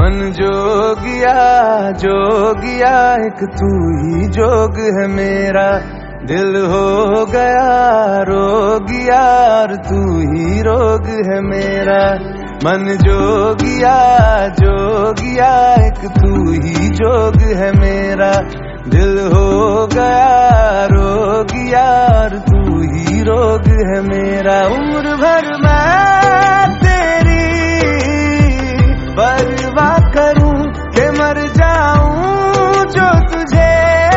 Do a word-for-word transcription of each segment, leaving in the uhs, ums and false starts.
मन जोगिया जोगिया एक तू ही जोग है मेरा, दिल हो गया रोगिया और तू ही रोग है मेरा। मन जोगिया जोगिया एक तू ही जोग है मेरा, दिल हो गया रोगिया और तू ही रोग है मेरा। उम्र भर मैं तेरी परवाह करूं के मर जाऊं जो तुझे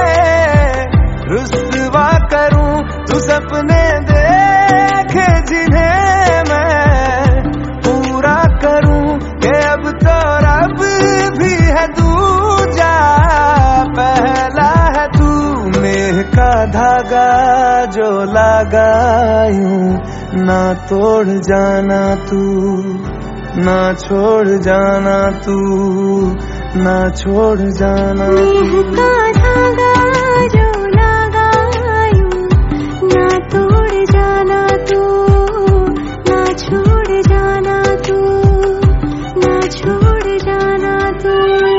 रुस्वा करूं, तू सपने देखे जिन्हें मैं पूरा करूं के अब तो रब भी है दूजा पहला है तू। नेह का धागा जो लगा यूं ना तोड़ जाना तू, ना छोड़ जाना तू, ना छोड़ जाना तू। का धागा जो लगा यूं ना तोड़ जाना तू, ना छोड़ जाना तू, ना छोड़ जाना तू।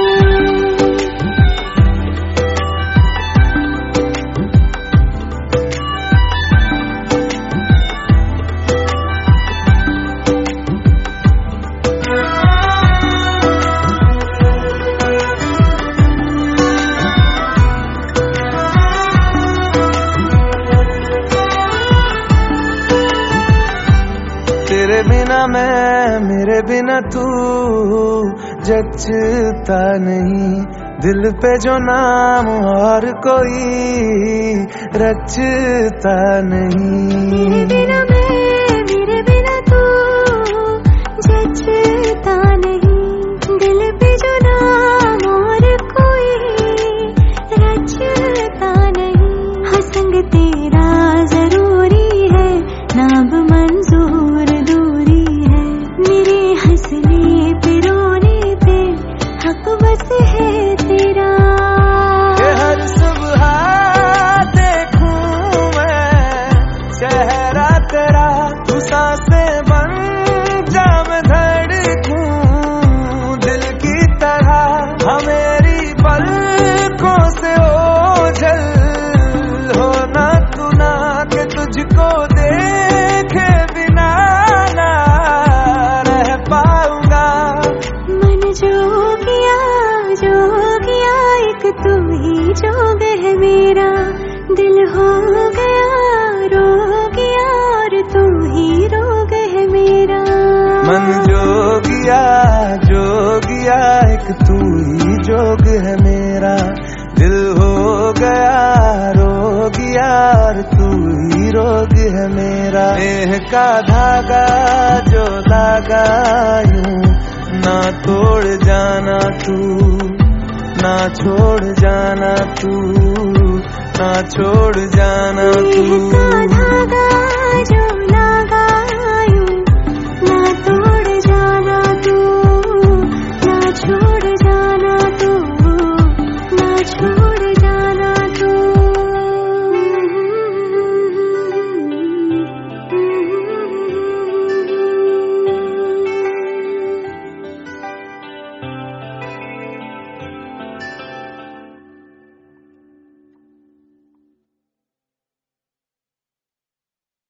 तेरे बिना मैं मेरे बिना तू जचता नहीं, दिल पे जो नाम और कोई रचता नहीं। तेरे बिना मैं मेरे बिना तू जचता नहीं, दिल पे जो नाम और कोई रचता नहीं। हाँ संग तेरा जरूरी है, नाम मंजूर दूरी है, मेरे हंसने पे रोने पे हक बस है तेरा। ये हर सुबह देखूं मैं चेहरा तेरा, तू सांसें बन जा मैं धड़कूं दिल की तरह। हाँ मेरी पलकों से ओझल हो ना तू ना के तुझको देखे बिना ना रह पाऊंगा। मन जोगिया जोगिया एक तू ही जोग है मेरा, दिल हो गया रोगिया और तू ही रोग है मेरा। मन जोगिया जोगिया एक तू ही जोग है मेरा, दिल हो गया रोगिया और तू ही रोग है मेरा। नेह का धागा जो लगा यूं ना तोड़ जाना तू, ना छोड़ जाना तू, ना छोड़ जाना तू। नेह का धागा जो